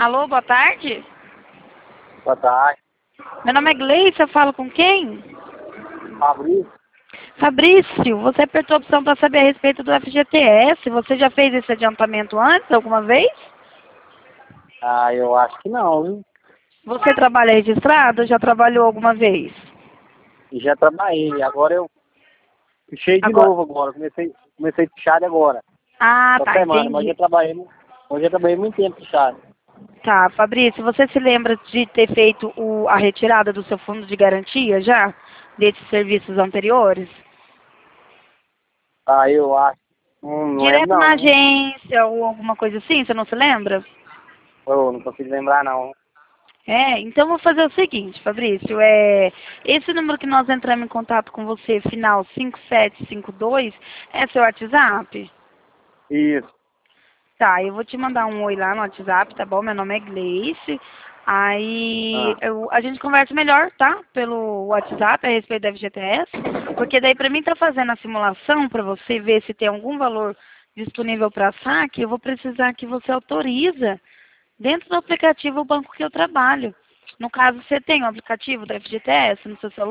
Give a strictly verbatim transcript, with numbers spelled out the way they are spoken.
Alô, boa tarde. Boa tarde. Meu nome é Gleice, eu falo com quem? Fabrício? Fabrício, você apertou a opção para saber a respeito do F G T S. Você já fez esse adiantamento antes, alguma vez? Ah, eu acho que não, viu? Você trabalha registrado ou já trabalhou alguma vez? Já trabalhei, agora eu puxei de Agora... novo agora, comecei, comecei puxado agora. Ah, Essa tá, semana, mas eu entendi. trabalhei, mu- hoje eu trabalhei muito tempo puxado. Tá, Fabrício, você se lembra de ter feito o, a retirada do seu fundo de garantia já? Desses serviços anteriores? Ah, eu acho. Hum, não lembro Direto na não. agência ou alguma coisa assim, você não se lembra? Eu não consigo lembrar não. É, então vou fazer o seguinte, Fabrício, é, esse número que nós entramos em contato com você, final cinco sete cinco dois, é seu WhatsApp? Isso. Tá, eu vou te mandar um oi lá no WhatsApp, tá bom? Meu nome é Gleice. Aí Ah, eu- a gente conversa melhor, tá? Pelo WhatsApp a respeito da F G T S. Porque daí pra mim tá fazendo a simulação pra você ver se tem algum valor disponível para saque, eu vou precisar que você autoriza dentro do aplicativo o banco que eu trabalho. No caso, você tem o aplicativo da F G T S no seu celular?